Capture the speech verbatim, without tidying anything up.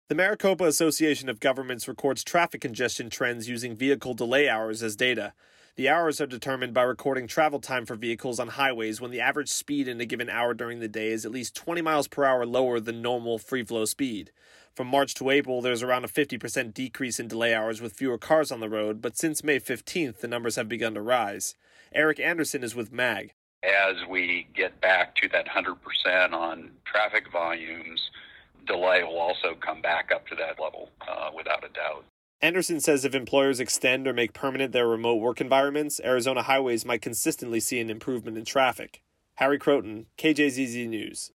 The Maricopa Association of Governments records traffic congestion trends using vehicle delay hours as data. The hours are determined by recording travel time for vehicles on highways when the average speed in a given hour during the day is at least twenty miles per hour lower than normal free-flow speed. From March to April, there's around a fifty percent decrease in delay hours with fewer cars on the road, but since May fifteenth, the numbers have begun to rise. Eric Anderson is with M A G. As we get back to that one hundred percent on traffic volumes, delay will also come back up to that level, uh, without a doubt. Anderson says if employers extend or make permanent their remote work environments, Arizona highways might consistently see an improvement in traffic. Harry Croton, K J Z Z News.